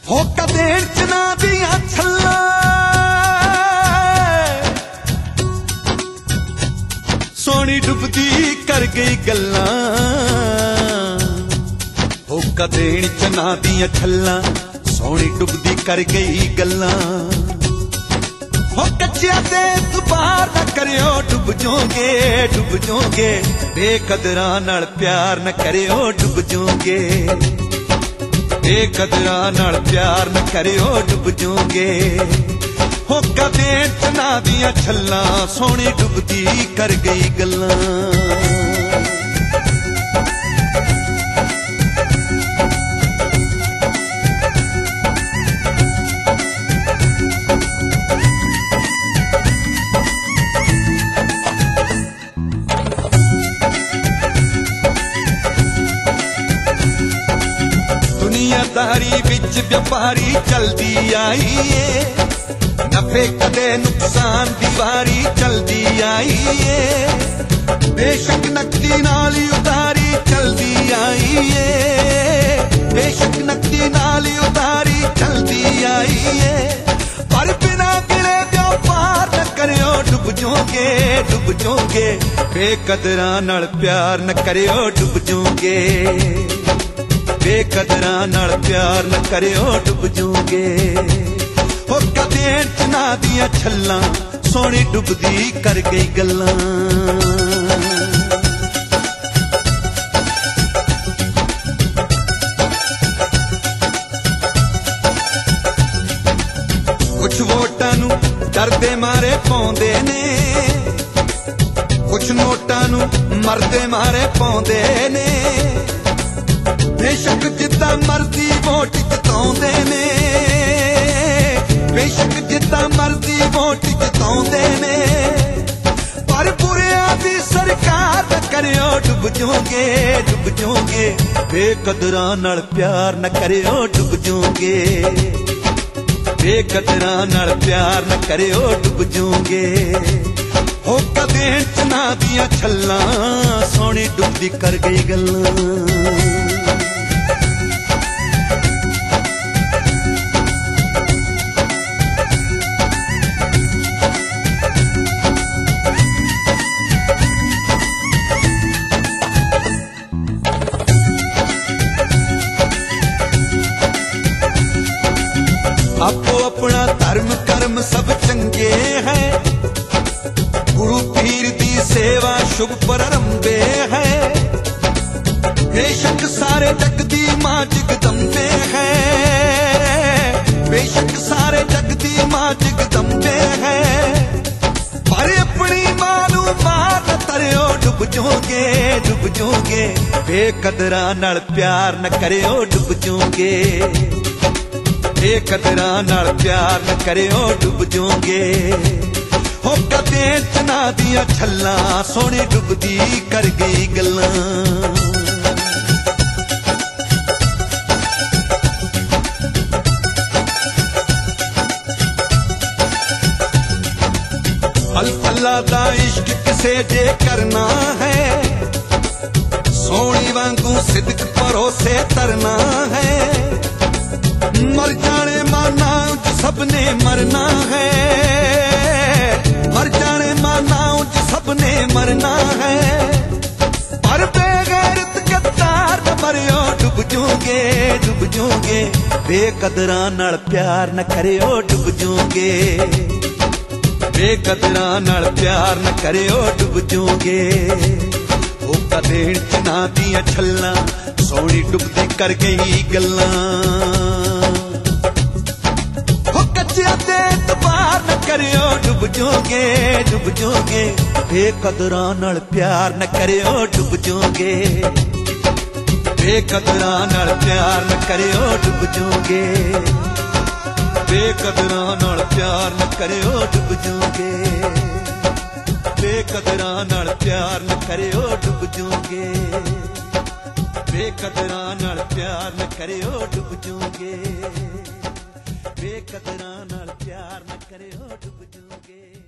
होका देण चना दियां छल्लां सोनी डुबदी कर गई गल्लां होका देण चना दियां छल्लां सोनी डुबदी कर गई गल्लां हो कच्चिया ते दुबार न करियो डुब जोगे बेकदरां नाल प्यार न करियो डुब जोगे बेकदरां नाल प्यार न करियो डुब जोगे होका देण चना दियां छल्लां सोनी डुबदी कर गई गल्लां दुनियादारी विच व्यापारी चलदी आई है नफे कदे नुकसान दी वारी चलदी आई है बेशक नकदी नाल उधारी चलदी आई है बेशक नकदी नाल उधारी चलदी आई है पर बिना गिले व्यापार न करियो डुब जोगे बेकदरां नाल प्यार न करियो डुब जोगे बेकदरां नाल प्यार न करियो डुब जोगे होका देण चना दियां छल्लां सोनी डुबदी कर गई गल्लां कुछ वोटां नूं डरदे मारे पाउंदे ने कुछ नोटां नूं मरदे मारे पाउंदे ने बेशक जिद्दां मर्जी वोट जिताउंदे ने बेशक जिद्दां मर्जी वोट जिताउंदे ने पर बुरियां दी सरकार न करियो डुब जोगे बेकदरां नाल प्यार न करियो डुब जोगे बेकदरां नाल प्यार न करियो डुब जोगे होका देण चना दियां छल्लां सोनी डुबदी कर गई गल्लां आपो अपना धर्म कर्म सब चंगे है गुरु पीर दी सेवा शुभ प्रारंभे है बेशक सारे जग दी मां जगदम्बे है बेशक सारे जग दी मां जगदम्बे है पर अपनी मां नू मार न तरियो डुब जोगे बेकदरां नाल प्यार न करियो डुब जोगे बेकदरां नाल प्यार न करियो डुब जोगे होका देण चना दियां छल्लां सोनी डुबदी कर गई गल्लां अल्लाह दा इश्क किसे जे करना है सोनी वांगू सिद्क भरोसे तरना है मर जाने माना सबने मरना है मर जाने माना सबने मरना है पर बेगैरत गद्दार न मरियो डुब जोगे बेकदरां नाल प्यार न करियो डुब जोगे बेकदरां नाल प्यार न करियो डुब जोगे होका देण चना दियां छल्लां सोनी डुबदी कर गई गल्लां हो कच्चिया ते दुबार न करियो डुब जोगे बेकदरां नाल प्यार न करियो डुब जोगे बेकदरां नाल प्यार न करियो डुब जोगे बेकदरां नाल प्यार न करियो डुब जोगे बेकदरां नाल प्यार न करियो डुब जोगे बेकदरां नाल प्यार न करियो डुब जोगे बेकदरां नाल प्यार न करियो डुब जोगे।